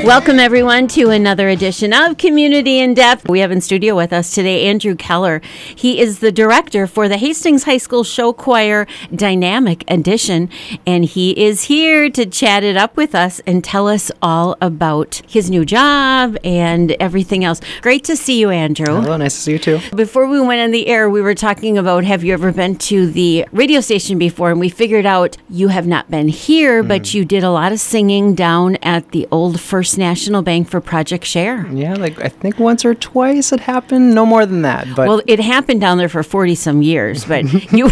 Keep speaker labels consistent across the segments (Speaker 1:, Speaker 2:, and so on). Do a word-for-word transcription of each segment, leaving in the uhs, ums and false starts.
Speaker 1: Welcome, everyone, to another edition of Community in Depth. We have in studio with us today Andrew Keller. He is the director for the Hastings High School Show Choir Dynamic Edition, and he is here to chat it up with us and tell us all about his new job and everything else. Great to see you, Andrew.
Speaker 2: Hello, nice to see you too.
Speaker 1: Before we went on the air, we were talking about, have you ever been to the radio station before? And we figured out you have not been here, mm. but you did a lot of singing down at the old First National Bank for Project Share.
Speaker 2: Yeah, like I think once or twice it happened, no more than that. But
Speaker 1: well, it happened down there for forty some years, but you.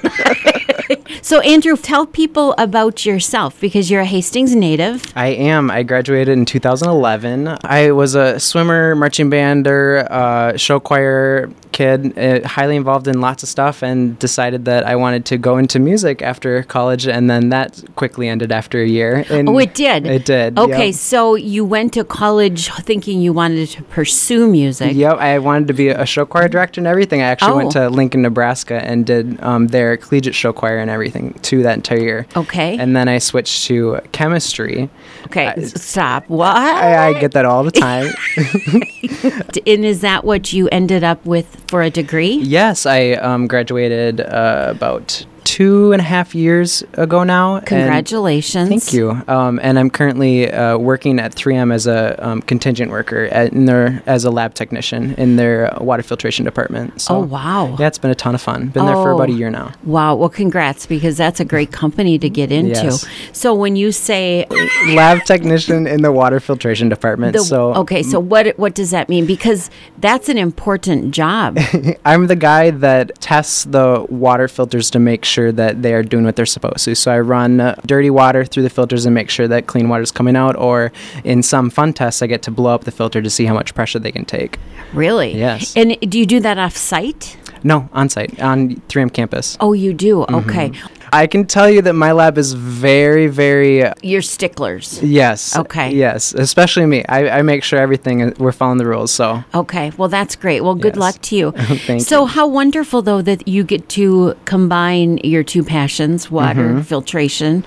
Speaker 1: So, Andrew, tell people about yourself, because you're a Hastings native.
Speaker 2: I am. I graduated in two thousand eleven. I was a swimmer, marching bander, uh, show choir kid, uh, highly involved in lots of stuff, and decided that I wanted to go into music after college, and then that quickly ended after a year. And
Speaker 1: oh, it did?
Speaker 2: It did.
Speaker 1: Okay,
Speaker 2: yep.
Speaker 1: So you went to college thinking you wanted to pursue music.
Speaker 2: Yep, I wanted to be a show choir director and everything. I actually
Speaker 1: oh.
Speaker 2: went to Lincoln, Nebraska, and did um, their collegiate show choir and everything too that entire year.
Speaker 1: Okay.
Speaker 2: And then I switched to chemistry.
Speaker 1: Okay,
Speaker 2: I,
Speaker 1: stop. What?
Speaker 2: I, I get that all the time.
Speaker 1: And is that what you ended up with for a degree?
Speaker 2: Yes, I um, graduated uh, about two and a half years ago now.
Speaker 1: Congratulations.
Speaker 2: Thank you. Um, and I'm currently uh, working at three M as a um, contingent worker at, in their, as a lab technician in their water filtration department. So,
Speaker 1: oh, wow.
Speaker 2: Yeah, it's been a ton of fun. Been
Speaker 1: oh,
Speaker 2: there for about a year now.
Speaker 1: Wow. Well, congrats, because that's a great company to get into.
Speaker 2: Yes.
Speaker 1: So when you say
Speaker 2: lab technician in the water filtration department.
Speaker 1: The,
Speaker 2: so
Speaker 1: okay, so what what does that mean? Because that's an important job.
Speaker 2: I'm the guy that tests the water filters to make sure that they are doing what they're supposed to. So I run uh, dirty water through the filters and make sure that clean water is coming out, or in some fun tests, I get to blow up the filter to see how much pressure they can take.
Speaker 1: Really?
Speaker 2: Yes.
Speaker 1: And do you do that off site?
Speaker 2: No, on site, on three M campus.
Speaker 1: Oh, you do?
Speaker 2: Mm-hmm.
Speaker 1: Okay.
Speaker 2: I can tell you that my lab is very, very... Uh,
Speaker 1: You're sticklers.
Speaker 2: Yes.
Speaker 1: Okay.
Speaker 2: Yes, especially me. I, I make sure everything, we're following the rules, so...
Speaker 1: Okay, well, that's great. Well, good
Speaker 2: yes.
Speaker 1: luck to you.
Speaker 2: Thank
Speaker 1: so
Speaker 2: you.
Speaker 1: How wonderful, though, that you get to combine your two passions, water
Speaker 2: mm-hmm.
Speaker 1: filtration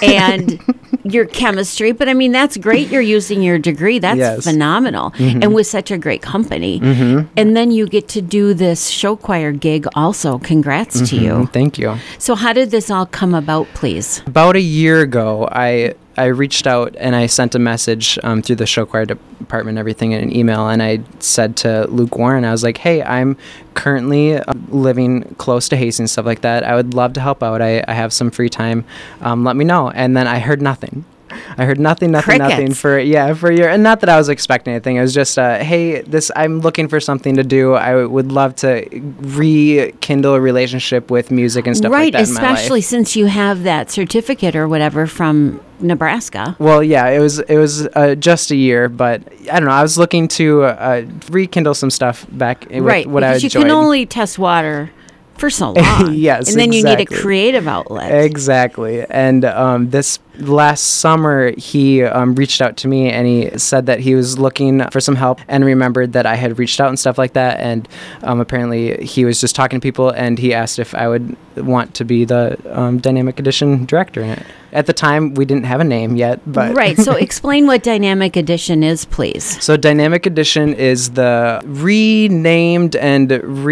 Speaker 1: and your chemistry. But, I mean, that's great. You're using your degree. That's
Speaker 2: yes.
Speaker 1: phenomenal.
Speaker 2: Mm-hmm.
Speaker 1: And with such a great company.
Speaker 2: Mm-hmm.
Speaker 1: And then you get to do this show choir gig also. Congrats
Speaker 2: mm-hmm.
Speaker 1: to you.
Speaker 2: Thank you.
Speaker 1: So how did this all come about, please?
Speaker 2: About a year ago, I I reached out and I sent a message um, through the show choir department and everything in an email, and I said to Luke Warren, I was like, hey, I'm currently uh, living close to Hastings, stuff like that. I would love to help out. I, I have some free time. Um, let me know. And then I heard nothing. I heard nothing, nothing,
Speaker 1: Crickets.
Speaker 2: nothing for yeah for a year, and not that I was expecting anything. It was just, uh, hey, this I'm looking for something to do. I would love to rekindle a relationship with music and stuff
Speaker 1: right,
Speaker 2: like that in my life.
Speaker 1: especially since you have that certificate or whatever from Nebraska.
Speaker 2: Well, yeah, it was it was uh, just a year, but I don't know. I was looking to uh, rekindle some stuff back with
Speaker 1: right,
Speaker 2: what I
Speaker 1: because
Speaker 2: enjoyed.
Speaker 1: you can only test water for so long.
Speaker 2: Yes,
Speaker 1: and then
Speaker 2: exactly.
Speaker 1: you need a creative outlet.
Speaker 2: Exactly. And um, this last summer, he um, reached out to me and he said that he was looking for some help and remembered that I had reached out and stuff like that. And um, apparently he was just talking to people, and he asked if I would want to be the um, Dynamic Edition director in it. At the time, we didn't have a name yet, but...
Speaker 1: Right, so explain what Dynamic Edition is, please.
Speaker 2: So Dynamic Edition is the renamed and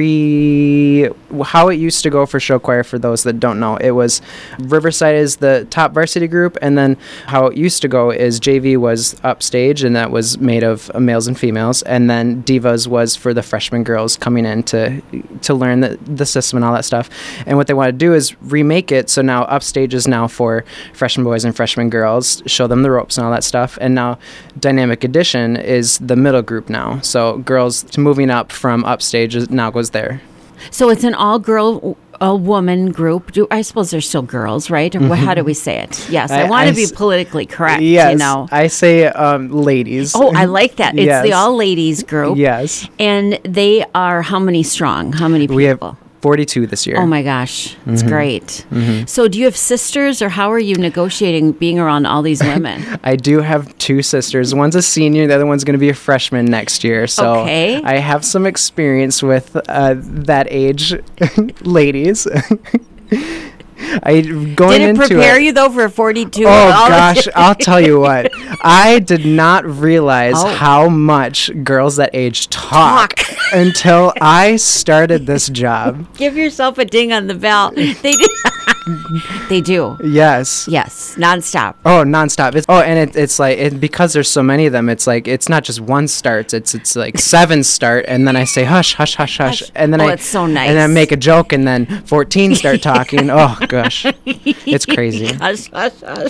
Speaker 2: re... how it used to go for show choir, for those that don't know. It was Riverside is the top varsity group, and then how it used to go is J V was upstage, and that was made of males and females, and then Divas was for the freshman girls coming in to to learn the, the system and all that stuff. And what they want to do is remake it, so now upstage is now for freshman boys and freshman girls, show them the ropes and all that stuff. And now Dynamic Edition is the middle group now. So girls moving up from upstage is, now goes there.
Speaker 1: So it's an all-girl, all-woman group. Do, I suppose they're still girls, right? Or mm-hmm. how do we say it? Yes, I, I want to be politically correct,
Speaker 2: yes,
Speaker 1: you know.
Speaker 2: I say um, ladies.
Speaker 1: Oh, I like that. It's
Speaker 2: yes.
Speaker 1: the all-ladies group.
Speaker 2: Yes.
Speaker 1: And they are how many strong? How many people?
Speaker 2: We have forty-two this year.
Speaker 1: Oh my gosh, that's
Speaker 2: mm-hmm.
Speaker 1: great.
Speaker 2: Mm-hmm.
Speaker 1: So do you have sisters, or how are you negotiating being around all these women?
Speaker 2: I do have two sisters. One's a senior, the other one's going to be a freshman next year. So
Speaker 1: okay.
Speaker 2: I have some experience with uh, that age ladies. I going
Speaker 1: Did it
Speaker 2: into
Speaker 1: prepare
Speaker 2: it,
Speaker 1: you though for forty-two?
Speaker 2: Oh gosh, I'll tell you what. I did not realize
Speaker 1: Oh.
Speaker 2: how much girls that age talk,
Speaker 1: Talk.
Speaker 2: until I started this job.
Speaker 1: Give yourself a ding on the bell. They do. They do.
Speaker 2: Yes.
Speaker 1: Yes, nonstop.
Speaker 2: Oh, nonstop. It's, oh, and it, it's like it, because there's so many of them. It's like it's not just one starts. It's it's like seven start, and then I say hush, hush, hush, hush,
Speaker 1: Hush.
Speaker 2: and then
Speaker 1: Oh,
Speaker 2: I
Speaker 1: it's so nice.
Speaker 2: and then I make a joke, and then fourteen start talking. Oh gosh, it's crazy.
Speaker 1: Hush, hush, hush.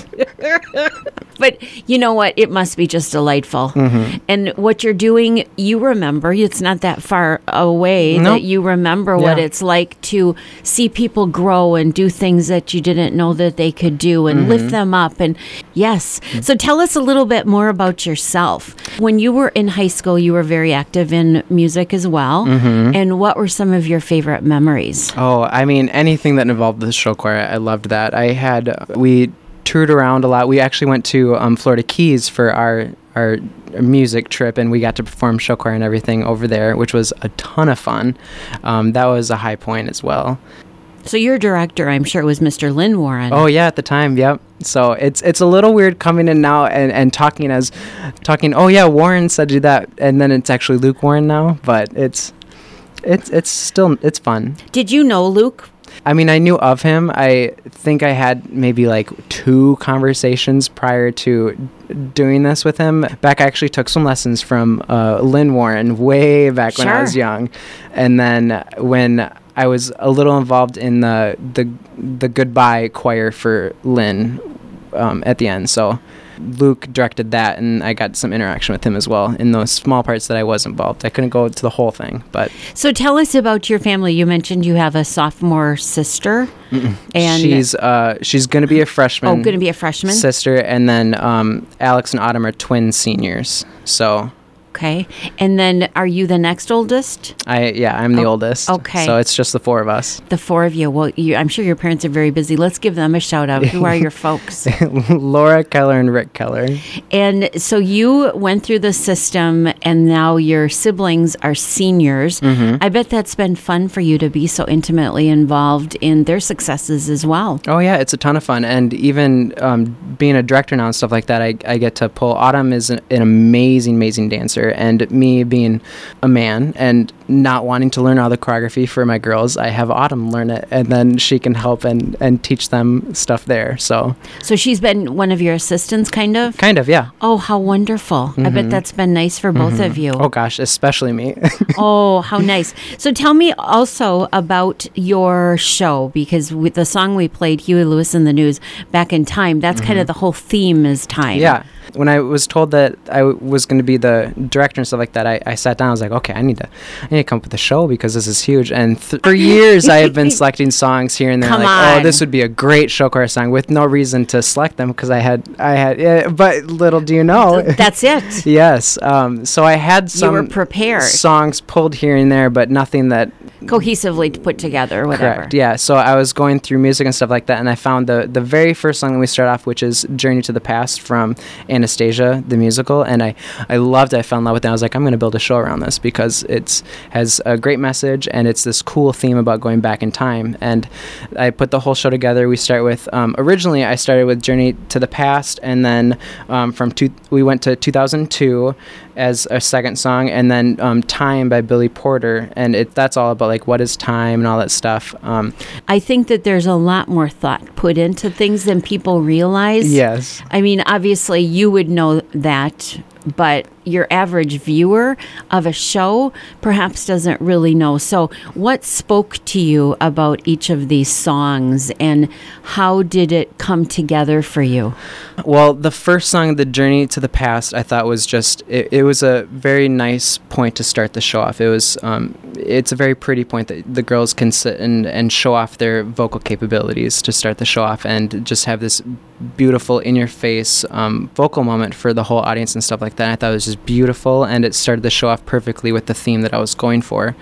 Speaker 1: But you know what? It must be just delightful.
Speaker 2: Mm-hmm.
Speaker 1: And what you're doing, you remember. It's not that far away
Speaker 2: Nope.
Speaker 1: that you remember what
Speaker 2: Yeah.
Speaker 1: it's like to see people grow and do things that you didn't know that they could do and
Speaker 2: Mm-hmm.
Speaker 1: lift them up. And yes. So tell us a little bit more about yourself. When you were in high school, you were very active in music as well.
Speaker 2: Mm-hmm.
Speaker 1: And what were some of your favorite memories?
Speaker 2: Oh, I mean, anything that involved the show choir, I loved that. I had, we toured around a lot. We actually went to um, Florida Keys for our, our music trip, and we got to perform show choir and everything over there, which was a ton of fun. Um, that was a high point as well.
Speaker 1: So your director, I'm sure, was Mister Lynn Warren.
Speaker 2: Oh yeah, at the time, yep. So it's it's a little weird coming in now and, and talking as, talking, oh yeah, Warren said do that, and then it's actually Luke Warren now, but it's, it's, it's still, it's fun.
Speaker 1: Did you know Luke?
Speaker 2: I mean, I knew of him. I think I had maybe like two conversations prior to doing this with him. Back, I actually took some lessons from uh, Lynn Warren way back when I was
Speaker 1: Sure.
Speaker 2: young. And then when I was a little involved in the the, the goodbye choir for Lynn um, at the end. So Luke directed that, and I got some interaction with him as well in those small parts that I was involved. I couldn't go to the whole thing, but
Speaker 1: So tell us about your family. You mentioned you have a sophomore sister. And
Speaker 2: she's uh, she's going to be a freshman.
Speaker 1: oh, going to be a freshman.
Speaker 2: Sister, and then um, Alex and Autumn are twin seniors. So
Speaker 1: Okay. And then are you the next oldest?
Speaker 2: I yeah, I'm the
Speaker 1: Oh,
Speaker 2: oldest.
Speaker 1: okay.
Speaker 2: So it's just the four of us.
Speaker 1: The four of you. Well, you, I'm sure your parents are very busy. Let's give them a shout out. Who are your folks?
Speaker 2: Laura Keller and Rick Keller.
Speaker 1: And so you went through the system, and now your siblings are seniors.
Speaker 2: Mm-hmm.
Speaker 1: I bet that's been fun for you to be so intimately involved in their successes as well.
Speaker 2: Oh yeah, it's a ton of fun, and even um, being a director now and stuff like that, I, I get to pull. Autumn is an, an amazing, amazing dancer, and me being a man and not wanting to learn all the choreography for my girls, I have Autumn learn it, and then she can help and, and teach them stuff there. So
Speaker 1: So she's been one of your assistants, kind of?
Speaker 2: kind of, yeah.
Speaker 1: Oh, how wonderful. I bet that's been nice for both of you.
Speaker 2: Oh gosh, especially me.
Speaker 1: Oh, how nice. So tell me also about your show, because with the song we played, Huey Lewis and the News, Back in Time, that's kind of the whole theme is time.
Speaker 2: Yeah. When I was told that I w- was going to be the director and stuff like that, I, I sat down. I was like, okay, I need to, I need to come up with a show because this is huge. And th- for years, I have been selecting songs here and there.
Speaker 1: Come
Speaker 2: like,
Speaker 1: on.
Speaker 2: oh, this would be a great show choir song, with no reason to select them because I had, I had, yeah, but little do you know.
Speaker 1: That's it.
Speaker 2: Yes. Um, so I had
Speaker 1: You
Speaker 2: some
Speaker 1: were prepared.
Speaker 2: songs pulled here and there, but nothing that
Speaker 1: Cohesively put together, whatever.
Speaker 2: Correct. Yeah. So I was going through music and stuff like that, and I found the the very first song that we start off, which is "Journey to the Past" from Anastasia the musical, and I I loved it. I fell in love with it. I was like, I'm going to build a show around this because it's has a great message and it's this cool theme about going back in time. And I put the whole show together. We start with um, originally I started with "Journey to the Past," and then um, from two we went to two thousand two as a second song, and then um, "Time" by Billy Porter, and it that's all about like what is time and all that stuff. Um,
Speaker 1: I think that there's a lot more thought put into things than people realize.
Speaker 2: yes.
Speaker 1: I mean, obviously, you would know that, but your average viewer of a show perhaps doesn't really know. So, what spoke to you about each of these songs, and how did it come together for you?
Speaker 2: Well, the first song, "The Journey to the Past," I thought was just, it, it was a very nice point to start the show off. It was, um, it's a very pretty point that the girls can sit and, and show off their vocal capabilities to start the show off and just have this beautiful in-your-face um, vocal moment for the whole audience and stuff like that. I thought it was just beautiful, and it started the show off perfectly with the theme that I was going for.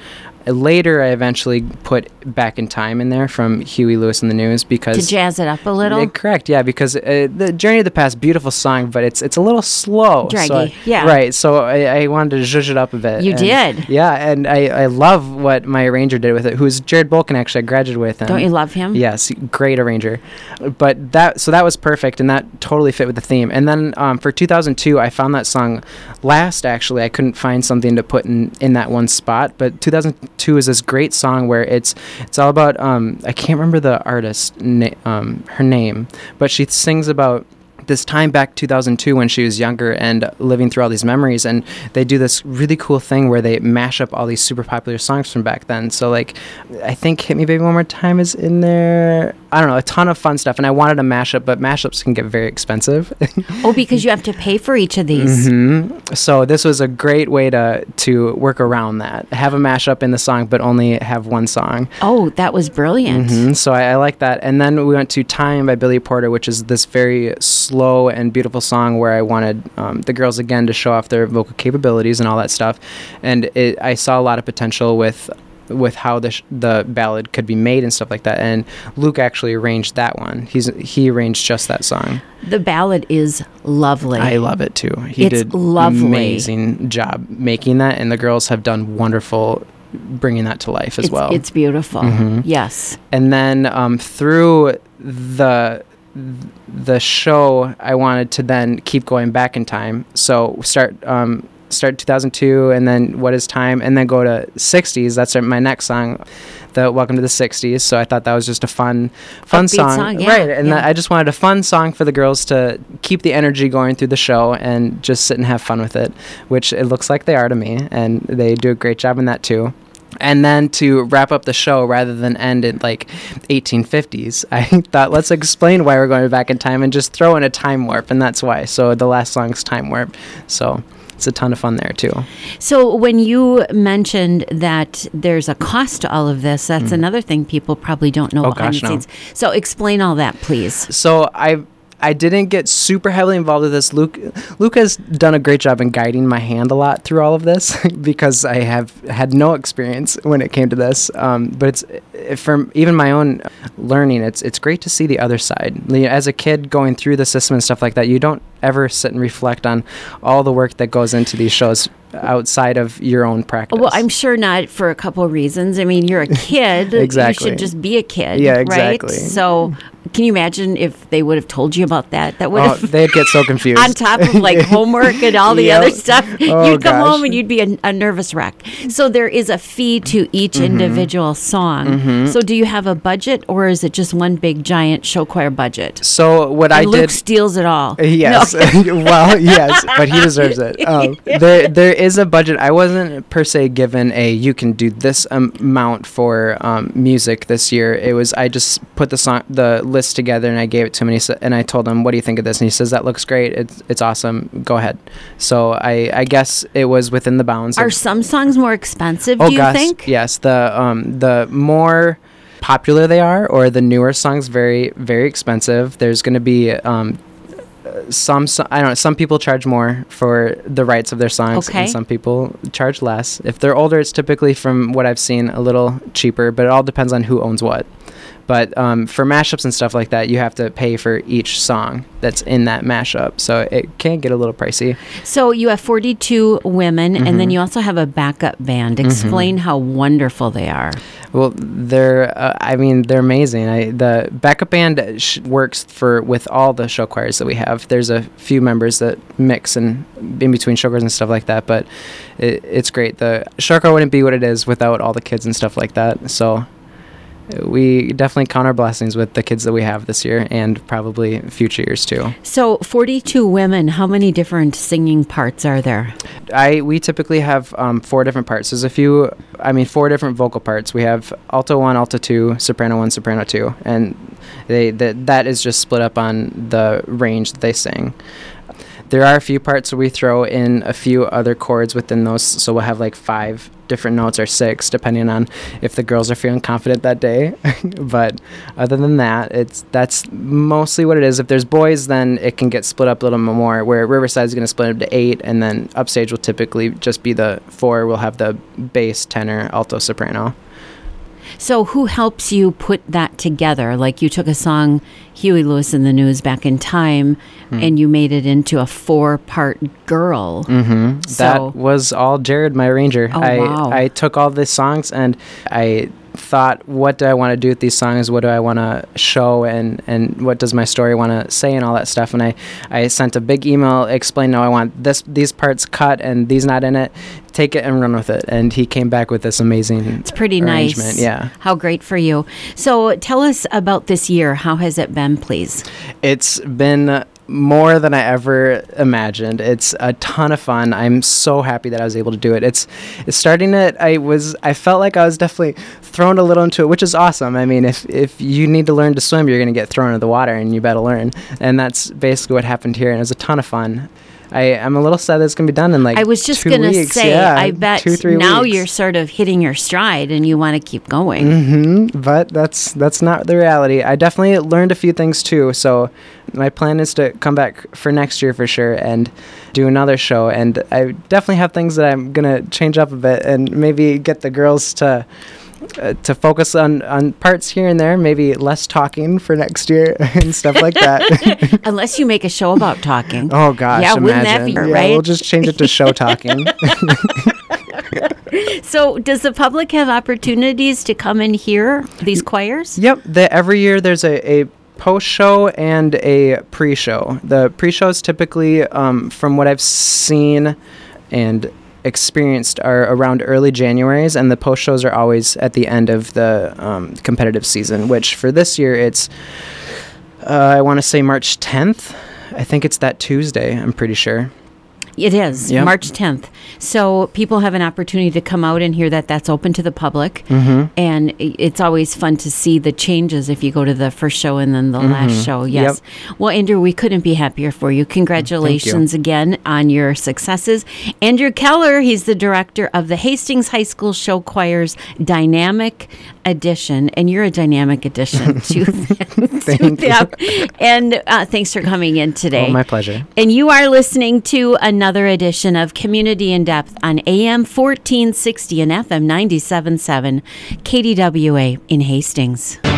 Speaker 2: Later, I eventually put Back in Time in there from Huey Lewis and the News because
Speaker 1: to jazz it up a little.
Speaker 2: Uh, correct, yeah, because uh, the Journey of the Past, beautiful song, but it's it's a little slow.
Speaker 1: Draggy,
Speaker 2: so I,
Speaker 1: yeah.
Speaker 2: Right, so I, I wanted to zhuzh it up a bit.
Speaker 1: You
Speaker 2: and,
Speaker 1: did.
Speaker 2: Yeah, and I, I love what my arranger did with it, who's Jared Bolkin, actually. I graduated with him.
Speaker 1: Don't you love him?
Speaker 2: Yes, great arranger. But that, so that was perfect, and that totally fit with the theme. And then um, for two thousand two, I found that song last, actually. I couldn't find something to put in, in that one spot, but two thousand two is this great song where it's it's all about, um, I can't remember the artist, na- um, her name, but she sings about this time back two thousand two when she was younger and living through all these memories, and they do this really cool thing where they mash up all these super popular songs from back then. So like I think Hit Me Baby One More Time is in there. I don't know, a ton of fun stuff, and I wanted a mashup, but mashups can get very expensive.
Speaker 1: Oh, because you have to pay for each of these.
Speaker 2: Mm-hmm. So this was a great way to to work around that. Have a mashup in the song, but only have one song.
Speaker 1: Oh, that was brilliant.
Speaker 2: Mm-hmm. So I, I like that. And then we went to Time by Billy Porter, which is this very slow and beautiful song where I wanted um, the girls again to show off their vocal capabilities and all that stuff. And it, I saw a lot of potential with with how the sh- the ballad could be made and stuff like that. And Luke actually arranged that one. He's he arranged just that song.
Speaker 1: The ballad is lovely.
Speaker 2: I love it too. He
Speaker 1: It's
Speaker 2: did
Speaker 1: lovely.
Speaker 2: amazing job making that, and the girls have done wonderful bringing that to life as
Speaker 1: it's,
Speaker 2: well.
Speaker 1: It's beautiful.
Speaker 2: Mhm.
Speaker 1: Yes.
Speaker 2: And then um, through the the show, I wanted to then keep going back in time. So start um, start two thousand two, and then What Is Time, and then go to sixties. That's my next song, the Welcome to the sixties. So I thought that was just a fun, fun
Speaker 1: Upbeat
Speaker 2: song,
Speaker 1: song, yeah,
Speaker 2: right? And
Speaker 1: yeah.
Speaker 2: that I just wanted a fun song for the girls to keep the energy going through the show and just sit and have fun with it, which it looks like they are to me, and they do a great job in that too. And then to wrap up the show, rather than end in like eighteen fifties, I thought let's explain why we're going back in time and just throw in a time warp, and that's why. So the last song's Time Warp. So it's a ton of fun there too.
Speaker 1: So when you mentioned that there's a cost to all of this, that's
Speaker 2: Mm.
Speaker 1: another thing people probably don't know
Speaker 2: Oh,
Speaker 1: behind
Speaker 2: gosh,
Speaker 1: the
Speaker 2: no.
Speaker 1: scenes. So explain all that, please.
Speaker 2: So I I didn't get super heavily involved with this. Luke Luke has done a great job in guiding my hand a lot through all of this because I have had no experience when it came to this. Um, but it's it, from even my own learning, it's it's great to see the other side. You know, as a kid going through the system and stuff like that, you don't ever sit and reflect on all the work that goes into these shows outside of your own practice.
Speaker 1: Well, I'm sure not for a couple of reasons. I mean, you're a kid.
Speaker 2: Exactly.
Speaker 1: You should just be a kid.
Speaker 2: Yeah, exactly.
Speaker 1: Right? So can you imagine if they would have told you about that? That would
Speaker 2: Oh,
Speaker 1: have...
Speaker 2: they'd get so confused.
Speaker 1: On top of like homework and all the
Speaker 2: Yep.
Speaker 1: other stuff,
Speaker 2: Oh,
Speaker 1: you'd come
Speaker 2: gosh.
Speaker 1: home and you'd be a, a nervous wreck. So there is a fee to each
Speaker 2: Mm-hmm.
Speaker 1: individual song. So do you have a budget, or is it just one big giant show choir budget?
Speaker 2: So what I
Speaker 1: And Luke
Speaker 2: did.
Speaker 1: steals it all.
Speaker 2: Yes. Well, yes, but he deserves it. Um, there, there is a budget. I wasn't per se given a you can do this um, amount for um, music this year. It was I just put the song, the list together, and I gave it to him, and, he sa- and I told him, "What do you think of this?" And he says, "That looks great. It's it's awesome. Go ahead." So I, I guess it was within the bounds.
Speaker 1: Are
Speaker 2: of,
Speaker 1: some songs more expensive,
Speaker 2: oh
Speaker 1: do you
Speaker 2: gosh,
Speaker 1: think?
Speaker 2: yes. The um the more popular they are, or the newer songs, very very expensive. There's going to be um. Some, so, I don't know, some people charge more for the rights of their songs,
Speaker 1: Okay.
Speaker 2: and some people charge less. If they're older, it's typically, from what I've seen, a little cheaper, but it all depends on who owns what. But um, for mashups and stuff like that, you have to pay for each song that's in that mashup, so it can get a little pricey.
Speaker 1: So you have forty-two women, and
Speaker 2: Mm-hmm.
Speaker 1: then you also have a backup band. Explain how wonderful they are.
Speaker 2: Well, they're, uh, I mean, they're amazing. I, the backup band sh- works for with all the show choirs that we have. There's a few members that mix and in between show choirs and stuff like that, but it, it's great. The show choir wouldn't be what it is without all the kids and stuff like that. So we definitely count our blessings with the kids that we have this year, and probably future years too.
Speaker 1: So forty-two women, how many different singing parts are there?
Speaker 2: I we typically have um, four different parts. There's a few, I mean, four different vocal parts. We have alto one, alto two, soprano one, soprano two, and they that that is just split up on the range that they sing. there are a few parts where we throw in a few other chords within those, so we'll have like five different notes or six, depending on if the girls are feeling confident that day. But other than that, it's that's mostly what it is. If there's boys, then it can get split up a little more, where Riverside is going to split up to eight, and then Upstage will typically just be the four. We'll have the bass, tenor, alto, soprano.
Speaker 1: So who helps you put that together? Like you took a song, Huey Lewis and the News, back in time, mm. and you made it into a four-part girl.
Speaker 2: Mm-hmm. So, that was all Jared, my arranger.
Speaker 1: Oh,
Speaker 2: I,
Speaker 1: wow.
Speaker 2: I took all these songs and I thought, what do I want to do with these songs? What do I want to show? And, and what does my story want to say and all that stuff? And I, I sent a big email explaining, no, I want this these parts cut and these not in it. Take it and run with it. And he came back with this amazing
Speaker 1: It's pretty
Speaker 2: arrangement.
Speaker 1: Nice.
Speaker 2: Yeah.
Speaker 1: How great for you. So tell us about this year. How has it been, please?
Speaker 2: It's been more than I ever imagined. It's a ton of fun. I'm so happy that I was able to do it. It's, it's starting it. I was, I felt like I was definitely thrown a little into it, which is awesome. I mean, if, if you need to learn to swim, you're going to get thrown into the water and you better learn. And that's basically what happened here. And it was a ton of fun. I, I'm a little sad that it's going to be done in like
Speaker 1: I was just
Speaker 2: going to
Speaker 1: say,
Speaker 2: yeah,
Speaker 1: I bet
Speaker 2: two, three
Speaker 1: now
Speaker 2: weeks.
Speaker 1: You're sort of hitting your stride and you want to keep going.
Speaker 2: Mm-hmm, but that's that's not the reality. I definitely learned a few things too. So my plan is to come back for next year for sure and do another show. And I definitely have things that I'm going to change up a bit and maybe get the girls to... Uh, to focus on, on parts here and there, maybe less talking for next year and stuff like that.
Speaker 1: Unless you make a show about talking.
Speaker 2: Oh, gosh,
Speaker 1: yeah,
Speaker 2: imagine.
Speaker 1: wouldn't that be
Speaker 2: yeah,
Speaker 1: right?
Speaker 2: We'll just change it to show talking.
Speaker 1: So does the public have opportunities to come and hear these choirs?
Speaker 2: Yep. The, every year there's a, a post-show and a pre-show. The pre-show is typically, um, from what I've seen and experienced, are around early January's, and the post shows are always at the end of the um, competitive season, which for this year it's uh, I want to say March tenth. I think it's that Tuesday, I'm pretty sure.
Speaker 1: It is,
Speaker 2: yep.
Speaker 1: March tenth. So people have an opportunity to come out and hear that. That's open to the public.
Speaker 2: Mm-hmm.
Speaker 1: And it's always fun to see the changes if you go to the first show and then the mm-hmm. last show. Yes. Yep. Well, Andrew, we couldn't be happier for you. Congratulations you. again on your successes. Andrew Keller, he's the director of the Hastings High School Show Choir's Dynamic Edition. And you're a dynamic addition to, to them. And uh, thanks for coming in today.
Speaker 2: Oh, my pleasure.
Speaker 1: And you are listening to another Another edition of Community in Depth on A M fourteen sixty and F M ninety-seven point seven K D W A in Hastings.